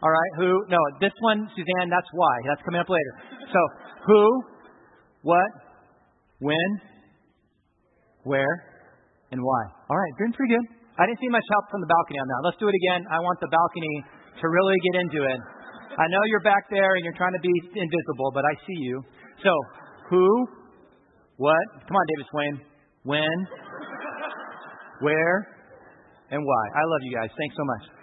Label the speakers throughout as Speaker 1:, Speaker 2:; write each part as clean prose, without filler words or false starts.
Speaker 1: All right, who? No, this one, Suzanne, that's why. That's coming up later. So, who, what, when, where, and why. All right, doing pretty good. I didn't see much help from the balcony on that. Let's do it again. I want the balcony to really get into it. I know you're back there and you're trying to be invisible, but I see you. So, who, what, come on, David Swain, when, where, and why. I love you guys. Thanks so much.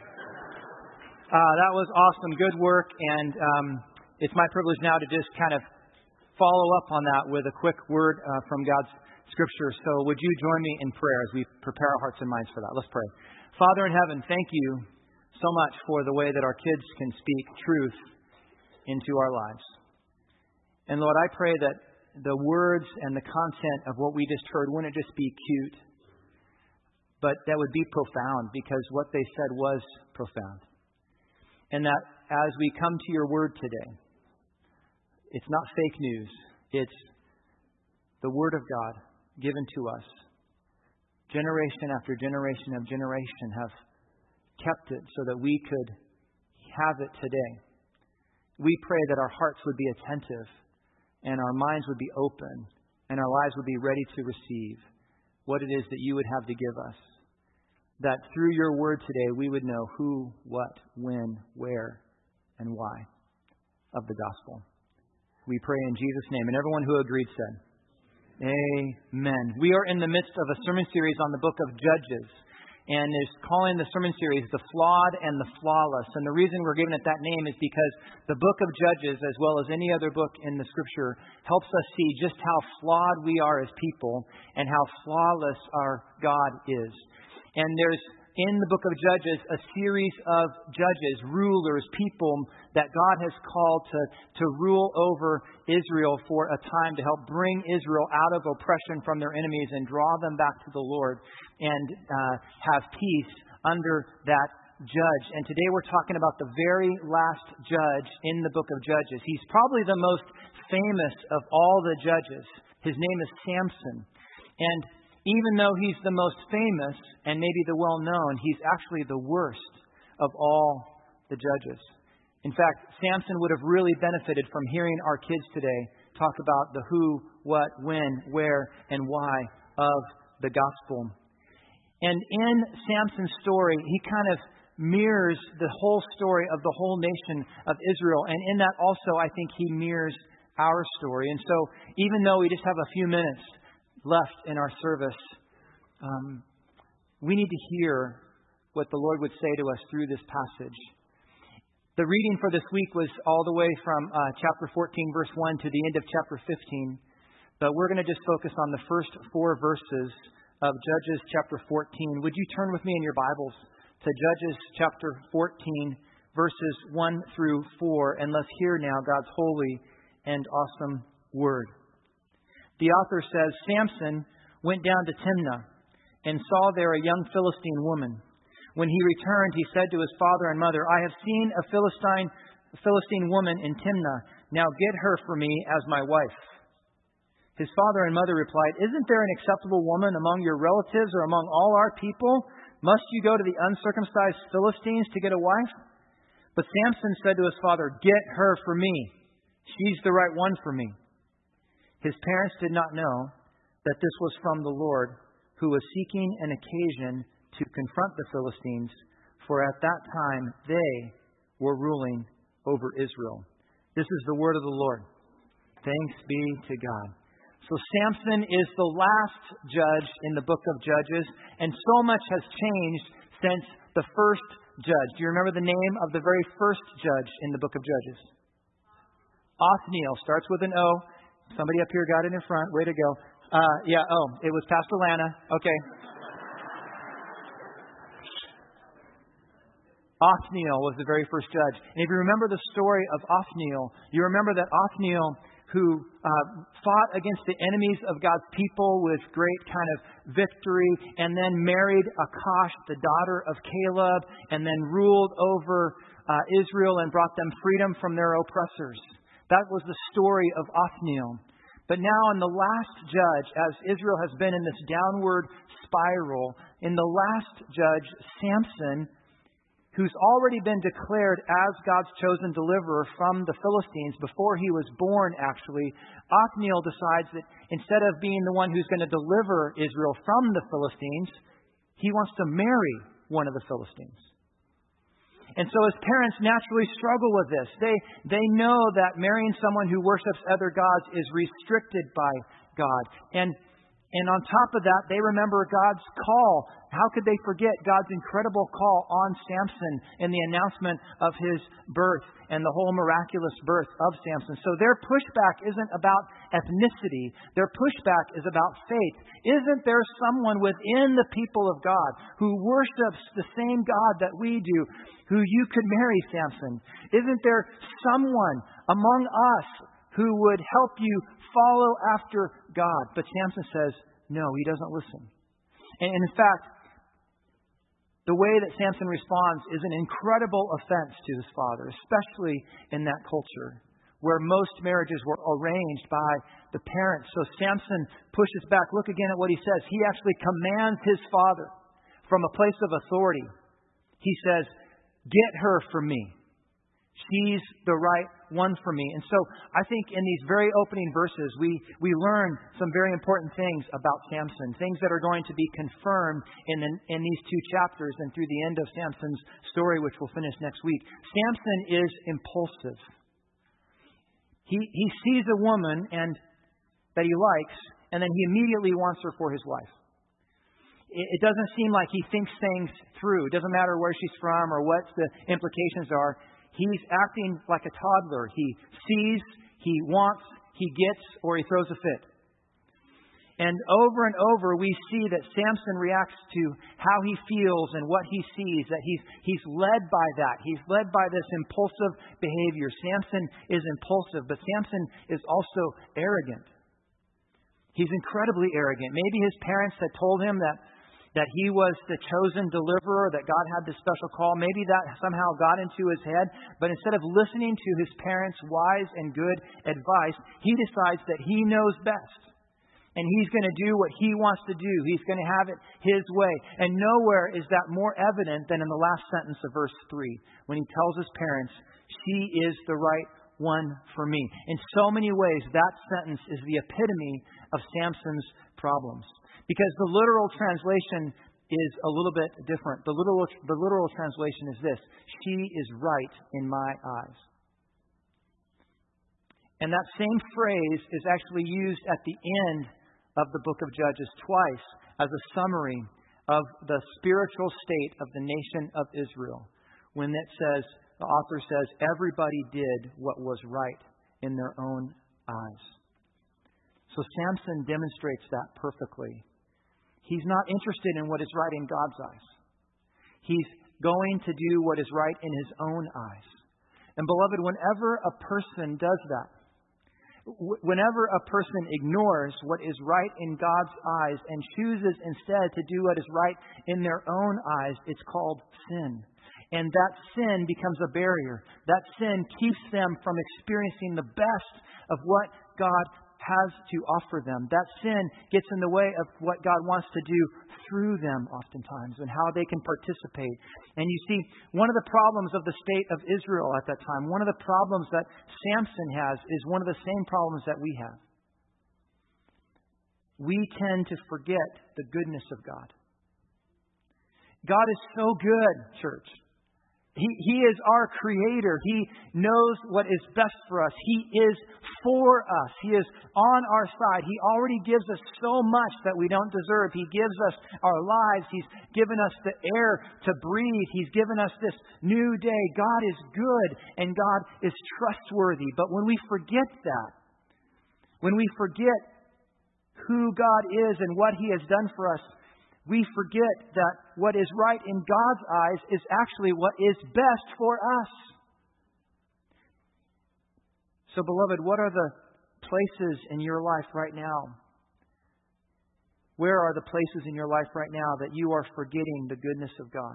Speaker 1: That was awesome. Good work. And it's my privilege now to just kind of follow up on that with a quick word from God's Scripture. So would you join me in prayer as we prepare our hearts and minds for that? Let's pray. Father in heaven, thank you so much for the way that our kids can speak truth into our lives. And Lord, I pray that the words and the content of what we just heard wouldn't just be cute, but that would be profound, because what they said was profound. And that as we come to your word today, it's not fake news. It's the word of God given to us. Generation after generation of generation have kept it so that we could have it today. We pray that our hearts would be attentive and our minds would be open and our lives would be ready to receive what it is that you would have to give us. That through your word today, we would know who, what, when, where, and why of the gospel. We pray in Jesus' name. And everyone who agreed said, Amen. We are in the midst of a sermon series on the book of Judges. And is calling the sermon series The Flawed and the Flawless. And the reason we're giving it that name is because the book of Judges, as well as any other book in the Scripture, helps us see just how flawed we are as people and how flawless our God is. And there's, in the book of Judges, a series of judges, rulers, people that God has called to rule over Israel for a time to help bring Israel out of oppression from their enemies and draw them back to the Lord and have peace under that judge. And today we're talking about the very last judge in the book of Judges. He's probably the most famous of all the judges. His name is Samson. And even though he's the most famous and maybe the well-known, he's actually the worst of all the judges. In fact, Samson would have really benefited from hearing our kids today talk about the who, what, when, where, and why of the gospel. And in Samson's story, he kind of mirrors the whole story of the whole nation of Israel. And in that also, I think he mirrors our story. And so even though we just have a few minutes left in our service, we need to hear what the Lord would say to us through this passage. The reading for this week was all the way from chapter 14, verse 1 to the end of chapter 15. But we're going to just focus on the first 4 verses of Judges chapter 14. Would you turn with me in your Bibles to Judges chapter 14, verses 1 through 4, and let's hear now God's holy and awesome word. The author says, Samson went down to Timnah and saw there a young Philistine woman. When he returned, he said to his father and mother, I have seen a Philistine woman in Timnah. Now get her for me as my wife. His father and mother replied, Isn't there an acceptable woman among your relatives or among all our people? Must you go to the uncircumcised Philistines to get a wife? But Samson said to his father, Get her for me. She's the right one for me. His parents did not know that this was from the Lord, who was seeking an occasion to confront the Philistines, for at that time they were ruling over Israel. This is the word of the Lord. Thanks be to God. So Samson is the last judge in the book of Judges, and so much has changed since the first judge. Do you remember the name of the very first judge in the book of Judges? Othniel. Starts with an O. Somebody up here got it in front. Way to go. It was Pastor Lana. Okay. Othniel was the very first judge. And if you remember the story of Othniel, you remember that Othniel, who fought against the enemies of God's people with great kind of victory, and then married Akash, the daughter of Caleb, and then ruled over Israel and brought them freedom from their oppressors. That was the story of Othniel. But now in the last judge, as Israel has been in this downward spiral, in the last judge, Samson, who's already been declared as God's chosen deliverer from the Philistines before he was born, actually, Othniel decides that instead of being the one who's going to deliver Israel from the Philistines, he wants to marry one of the Philistines. And so his parents naturally struggle with this. They know that marrying someone who worships other gods is restricted by God. And on top of that, they remember God's call. How could they forget God's incredible call on Samson in the announcement of his birth and the whole miraculous birth of Samson? So their pushback isn't about ethnicity. Their pushback is about faith. Isn't there someone within the people of God who worships the same God that we do, who you could marry, Samson? Isn't there someone among us who would help you follow after God? But Samson says, no, he doesn't listen. And in fact, the way that Samson responds is an incredible offense to his father, especially in that culture where most marriages were arranged by the parents. So Samson pushes back. Look again at what he says. He actually commands his father from a place of authority. He says, get her for me. She's the right one for me. And so I think in these very opening verses, we learn some very important things about Samson, things that are going to be confirmed in these two chapters and through the end of Samson's story, which we'll finish next week. Samson is impulsive. He sees a woman that he likes, and then he immediately wants her for his wife. It doesn't seem like he thinks things through. It doesn't matter where she's from or what the implications are. He's acting like a toddler. He sees, he wants, he gets, or he throws a fit. And over, we see that Samson reacts to how he feels and what he sees, that he's led by that. He's led by this impulsive behavior. Samson is impulsive, but Samson is also arrogant. He's incredibly arrogant. Maybe his parents had told him that he was the chosen deliverer, that God had this special call. Maybe that somehow got into his head. But instead of listening to his parents' wise and good advice, he decides that he knows best. And he's going to do what he wants to do. He's going to have it his way. And nowhere is that more evident than in the last sentence of verse 3, when he tells his parents, she is the right one for me. In so many ways, that sentence is the epitome of Samson's problems. Because the literal translation is a little bit different. The literal translation is this: she is right in my eyes. And that same phrase is actually used at the end of the book of Judges twice as a summary of the spiritual state of the nation of Israel. When it says, the author says, everybody did what was right in their own eyes. So Samson demonstrates that perfectly. He's not interested in what is right in God's eyes. He's going to do what is right in his own eyes. And beloved, whenever a person does that, whenever a person ignores what is right in God's eyes and chooses instead to do what is right in their own eyes, it's called sin. And that sin becomes a barrier. That sin keeps them from experiencing the best of what God has to offer them. That sin gets in the way of what God wants to do through them oftentimes and how they can participate. And you see, one of the problems of the state of Israel at that time, one of the problems that Samson has is one of the same problems that we have. We tend to forget the goodness of God. God is so good, church. He is our creator. He knows what is best for us. He is for us. He is on our side. He already gives us so much that we don't deserve. He gives us our lives. He's given us the air to breathe. He's given us this new day. God is good and God is trustworthy. But when we forget that, when we forget who God is and what He has done for us, we forget that what is right in God's eyes is actually what is best for us. So, beloved, what are the places in your life right now? Where are the places in your life right now that you are forgetting the goodness of God?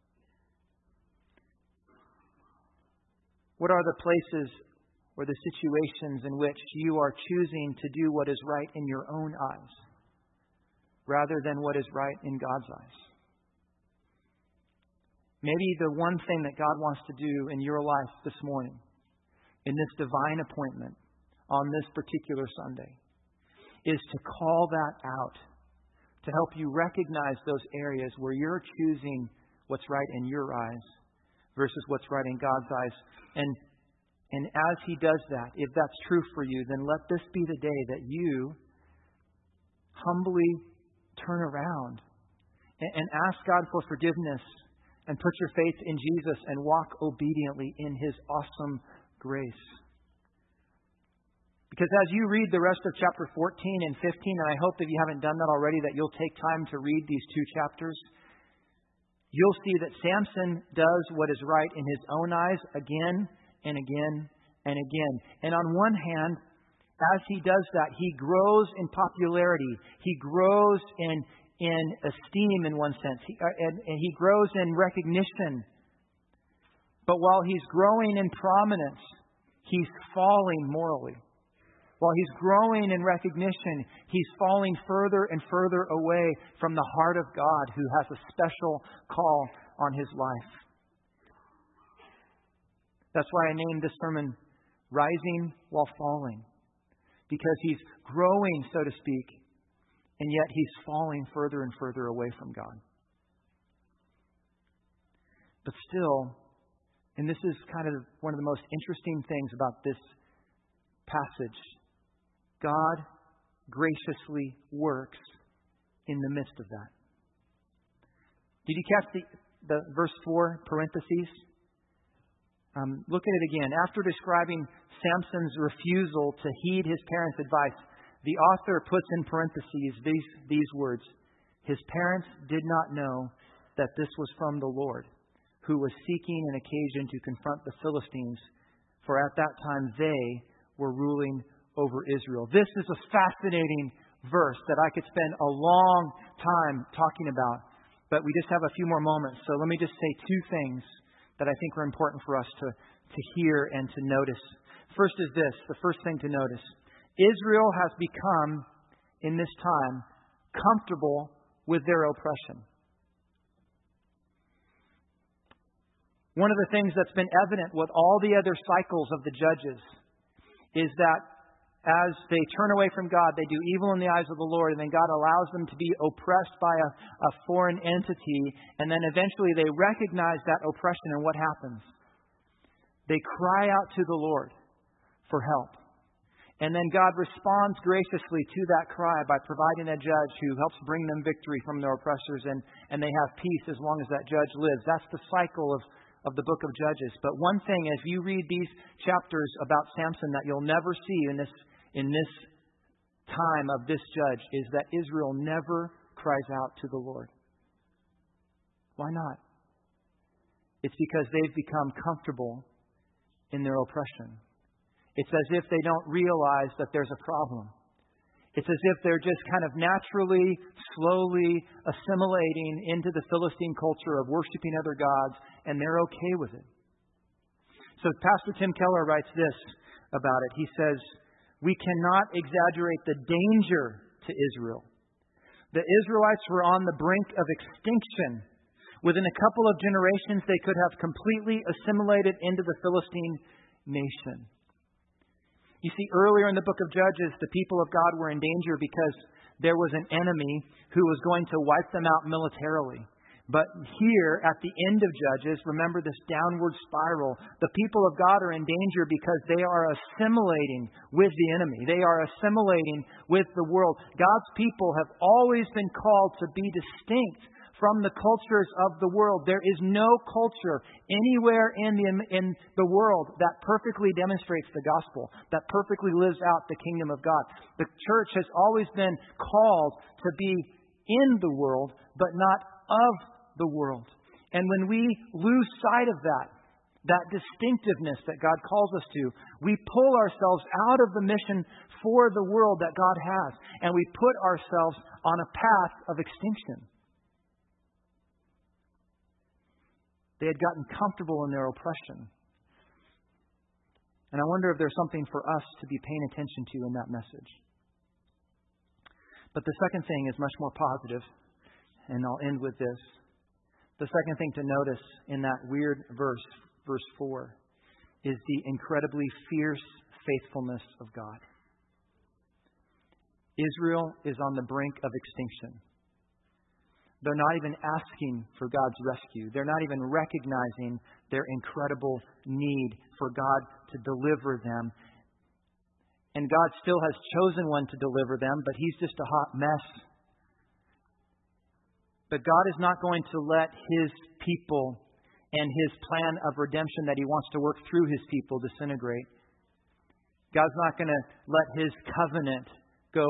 Speaker 1: What are the places or the situations in which you are choosing to do what is right in your own eyes, rather than what is right in God's eyes? maybe the one thing that God wants to do in your life this morning, in this divine appointment on this particular Sunday, is to call that out, to help you recognize those areas where you're choosing what's right in your eyes versus what's right in God's eyes. And as He does that, if that's true for you, then let this be the day that you humbly turn around and ask God for forgiveness and put your faith in Jesus and walk obediently in His awesome grace. Because as you read the rest of chapter 14 and 15, and I hope if you haven't done that already, that you'll take time to read these two chapters, you'll see that Samson does what is right in his own eyes again and again and again. And on one hand, as he does that, he grows in popularity. He grows in esteem in one sense. And he grows in recognition. But while he's growing in prominence, he's falling morally. While he's growing in recognition, he's falling further and further away from the heart of God, who has a special call on his life. That's why I named this sermon Rising While Falling. Because he's growing, so to speak, and yet he's falling further and further away from God. But still, and this is kind of one of the most interesting things about this passage, God graciously works in the midst of that. Did you catch the verse 4 parentheses? Look at it again. After describing Samson's refusal to heed his parents' advice, the author puts in parentheses these words: his parents did not know that this was from the Lord, who was seeking an occasion to confront the Philistines, for at that time they were ruling over Israel. This is a fascinating verse that I could spend a long time talking about, but we just have a few more moments. So let me just say two things that I think are important for us to hear and to notice. First is this, the first thing to notice. Israel has become, in this time, comfortable with their oppression. One of the things that's been evident with all the other cycles of the judges is that as they turn away from God, they do evil in the eyes of the Lord, and then God allows them to be oppressed by a foreign entity, and then eventually they recognize that oppression, and what happens? They cry out to the Lord for help. And then God responds graciously to that cry by providing a judge who helps bring them victory from their oppressors, and they have peace as long as that judge lives. That's the cycle of the book of Judges. But one thing, as you read these chapters about Samson, that you'll never see in this time of this judge is that Israel never cries out to the Lord. Why not? It's because they've become comfortable in their oppression. It's as if they don't realize that there's a problem. It's as if they're just kind of naturally, slowly assimilating into the Philistine culture of worshiping other gods, and they're okay with it. So Pastor Tim Keller writes this about it. He says, "We cannot exaggerate the danger to Israel. The Israelites were on the brink of extinction. Within a couple of generations, they could have completely assimilated into the Philistine nation." You see, earlier in the book of Judges, the people of God were in danger because there was an enemy who was going to wipe them out militarily. But here, at the end of Judges, remember this downward spiral. The people of God are in danger because they are assimilating with the enemy. They are assimilating with the world. God's people have always been called to be distinct from the cultures of the world. There is no culture anywhere in the world that perfectly demonstrates the gospel, that perfectly lives out the kingdom of God. The church has always been called to be in the world, but not of the world. And when we lose sight of that distinctiveness that God calls us to, we pull ourselves out of the mission for the world that God has, and we put ourselves on a path of extinction. They had gotten comfortable in their oppression. And I wonder if there's something for us to be paying attention to in that message. But the second thing is much more positive, and I'll end with this. The second thing to notice in that weird verse, verse 4, is the incredibly fierce faithfulness of God. Israel is on the brink of extinction. They're not even asking for God's rescue. They're not even recognizing their incredible need for God to deliver them. And God still has chosen one to deliver them, but he's just a hot mess. But God is not going to let his people and his plan of redemption that he wants to work through his people disintegrate. God's not going to let his covenant go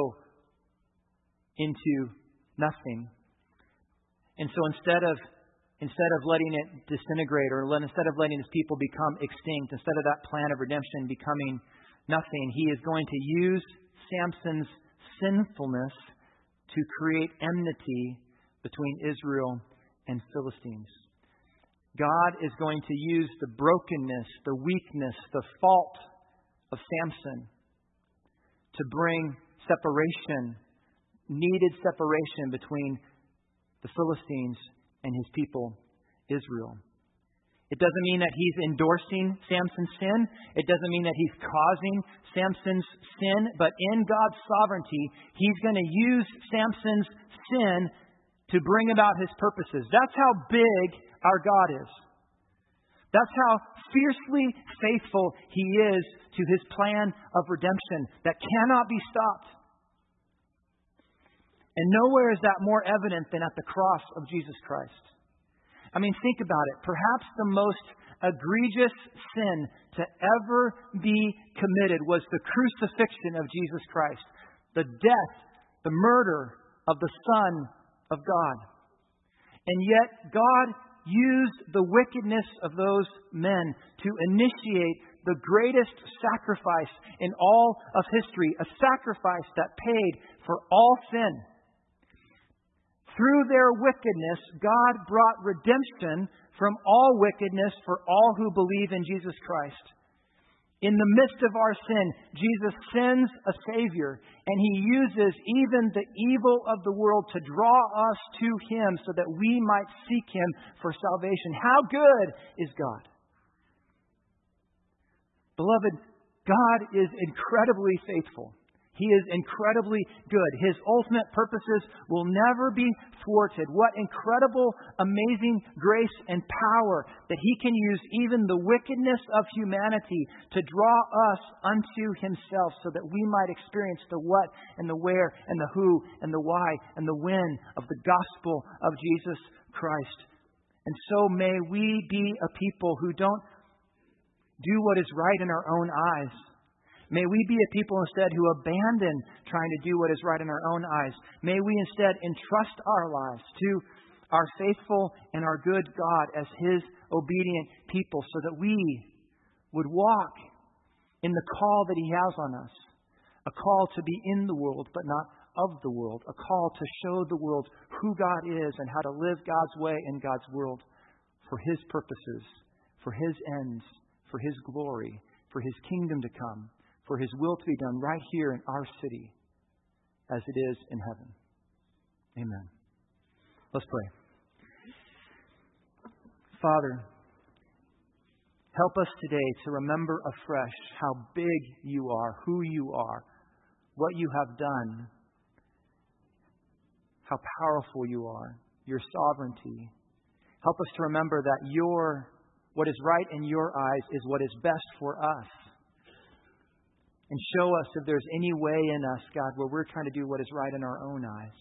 Speaker 1: into nothing. And so instead of letting it disintegrate, or instead of letting his people become extinct, instead of that plan of redemption becoming nothing, he is going to use Samson's sinfulness to create enmity between Israel and Philistines. God is going to use the brokenness, the weakness, the fault of Samson to bring separation, needed separation between the Philistines and his people, Israel. It doesn't mean that he's endorsing Samson's sin. It doesn't mean that he's causing Samson's sin. But in God's sovereignty, he's going to use Samson's sin to bring about his purposes. That's how big our God is. That's how fiercely faithful he is to his plan of redemption that cannot be stopped. And nowhere is that more evident than at the cross of Jesus Christ. I mean, think about it. Perhaps the most egregious sin to ever be committed was the crucifixion of Jesus Christ, the death, the murder of the Son of God. And yet God used the wickedness of those men to initiate the greatest sacrifice in all of history, a sacrifice that paid for all sin. Through their wickedness, God brought redemption from all wickedness for all who believe in Jesus Christ. In the midst of our sin, Jesus sends a Savior, and he uses even the evil of the world to draw us to him so that we might seek him for salvation. How good is God? Beloved, God is incredibly faithful. He is incredibly good. His ultimate purposes will never be thwarted. What incredible, amazing grace and power that he can use even the wickedness of humanity to draw us unto himself so that we might experience the what and the where and the who and the why and the when of the gospel of Jesus Christ. And so may we be a people who don't do what is right in our own eyes. May we be a people instead who abandon trying to do what is right in our own eyes. May we instead entrust our lives to our faithful and our good God as his obedient people so that we would walk in the call that he has on us. A call to be in the world but not of the world. A call to show the world who God is and how to live God's way in God's world for his purposes, for his ends, for his glory, for his kingdom to come, for his will to be done right here in our city as it is in heaven. Amen. Let's pray. Father, help us today to remember afresh how big you are, who you are, what you have done, how powerful you are, your sovereignty. Help us to remember that what is right in your eyes is what is best for us. And show us if there's any way in us, God, where we're trying to do what is right in our own eyes,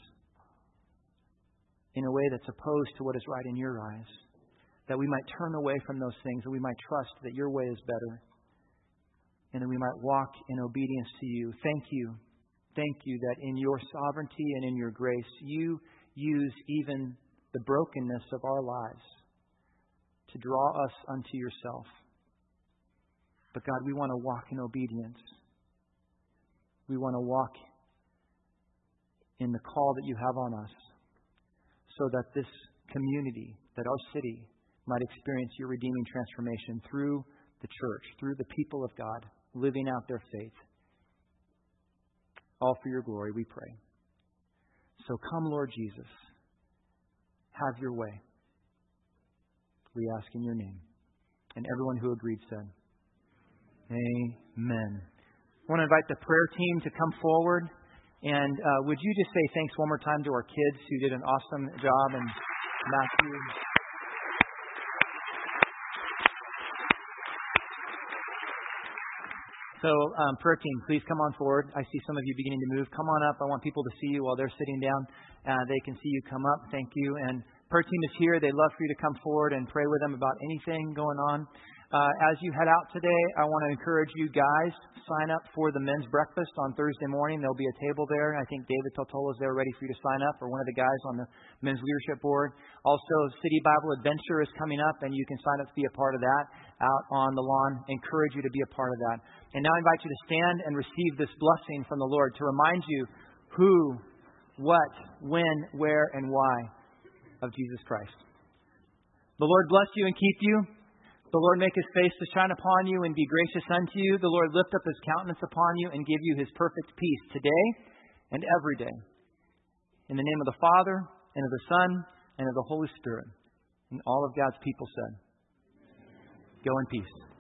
Speaker 1: in a way that's opposed to what is right in your eyes, that we might turn away from those things, that we might trust that your way is better, and that we might walk in obedience to you. Thank you. Thank you that in your sovereignty and in your grace, you use even the brokenness of our lives to draw us unto yourself. But God, we want to walk in obedience. We want to walk in the call that you have on us so that this community, that our city might experience your redeeming transformation through the church, through the people of God, living out their faith. All for your glory, we pray. So come, Lord Jesus. Have your way. we ask in your name. And everyone who agreed said, Amen. I want to invite the prayer team to come forward. And would you just say thanks one more time to our kids who did an awesome job, and Matthew. So, prayer team, please come on forward. I see some of you beginning to move. Come on up. I want people to see you while they're sitting down. They can see you come up. Thank you. And prayer team is here. They'd love for you to come forward and pray with them about anything going on. As you head out today, I want to encourage you guys, sign up for the men's breakfast on Thursday morning. There'll be a table there. I think David Totola is there ready for you to sign up, or one of the guys on the men's leadership board. Also, City Bible Adventure is coming up, and you can sign up to be a part of that out on the lawn. Encourage you to be a part of that. And now I invite you to stand and receive this blessing from the Lord to remind you who, what, when, where, and why of Jesus Christ. The Lord bless you and keep you. The Lord make His face to shine upon you and be gracious unto you. The Lord lift up His countenance upon you and give you His perfect peace today and every day. In the name of the Father, and of the Son, and of the Holy Spirit. And all of God's people said, go in peace.